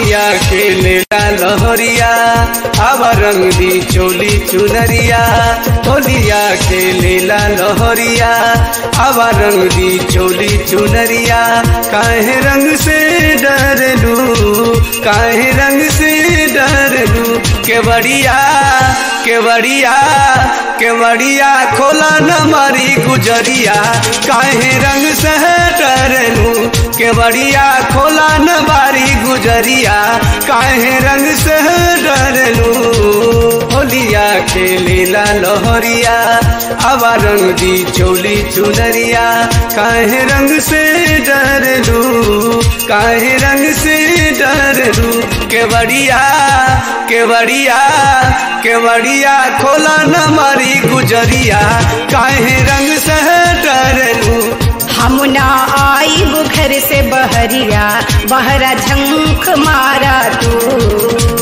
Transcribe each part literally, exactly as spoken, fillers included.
होलिया के लेला लहरिया अब रंग दी चोली चुनरिया। होलिया के लेला लहरिया अब रंग दी चोली चुनरिया। काहे रंग से डरलू काहे रंग से डरलू केवड़िया केवड़िया केवड़िया खोला न मारी गुजरिया। काहे रंग से डरलू केवड़िया खोला न बारी गुजरिया। काहे रंग से डरलू होलिया के लीला लहरिया अब रंग दी चोली चुनरिया। काहे रंग से डरलू काहे रंग से डरलू केवड़िया केवड़िया केवड़िया खोला न मारी गुजरिया। काहे रंग से डरलू हम ना आई वो घर से बहरिया बहरा झंख मारा तू।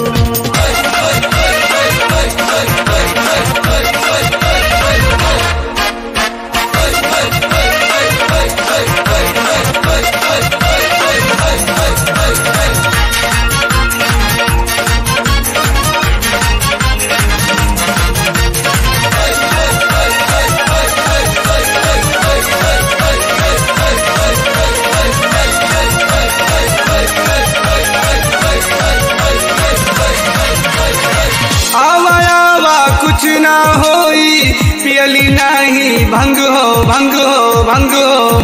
कुछ ना होई पियली नहीं भंग हो भंग हो भंग हो।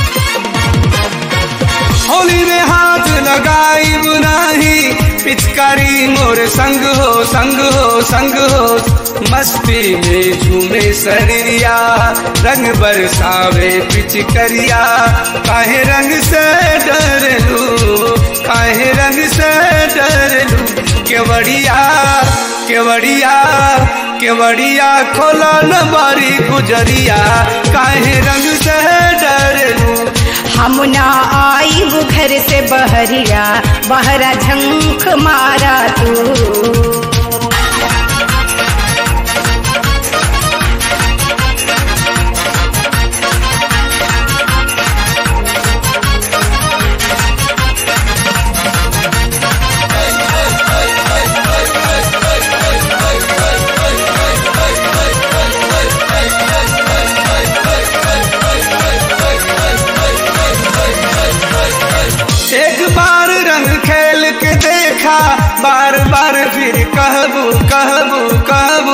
होली में हाथ लगाई नहीं पिचकारी मोर संग हो संग हो संग हो। मस्ती में झूमे शरीरिया रंग बरसावे पिचकरिया। काहे रंग से डरलू काहे रंग से डरलू केवड़िया केवड़िया केवड़िया खोला न बारी गुजरिया। काहे रंग से डरलू हम ना आई वो घर से बहरिया बहरा झंख मारा तू। एक बार रंग खेल के देखा बार बार फिर कहबू कहबू कहबू।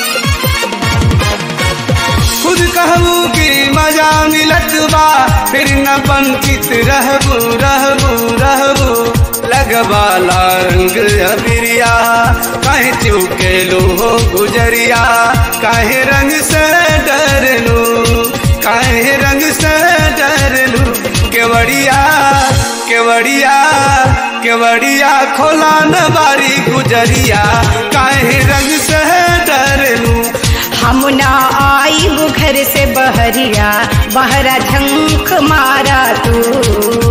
खुद कहबू कि मजा मिलत बा फिर न वंचित रहबू रहबू रहबू। लगवाला रंग अबिरिया काहे चुके लो हो गुजरिया। काहे रंग से डरलू काहे रंग से डरलू केवड़िया केवड़िया केवड़िया खोला न बारी गुजरिया। काहे रंग से डरलू हम ना आई वो घर से बहरिया बहरा झंख मारा तू।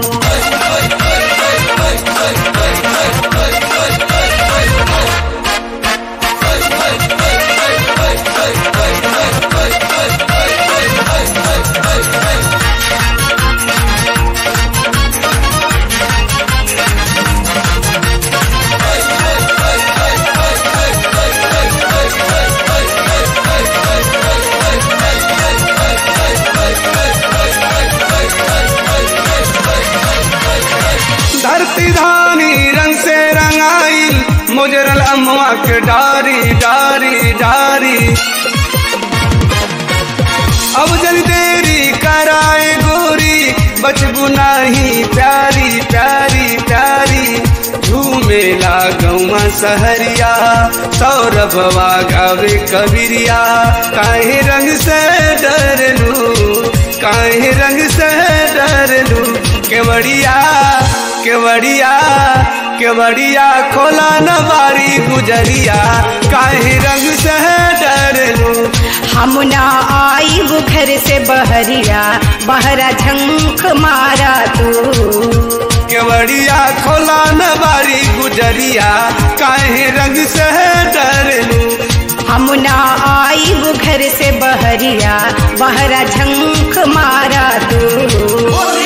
धरती धानी रंग से रंगाइल मुजरल अम्मा के डारी डारी डारी। अब जन देरी कराए गोरी बचबू नहीं प्यारी प्यारी प्यारी। झूमेला गौवा सहरिया सौरभवा गावे कबिरिया। काहे रंग से डरलू काहे रंग से डरलू केवड़िया केवड़िया केवड़िया खोला न बारी गुजरिया। काहे रंग से डरलू हम ना आई वो घर से बहरिया बहरा झंख मारा तू। केवड़िया खोला न बारी गुजरिया। काहे रंग से डरलू हम ना आई वो घर से बहरिया बहरा झंख मारा तू।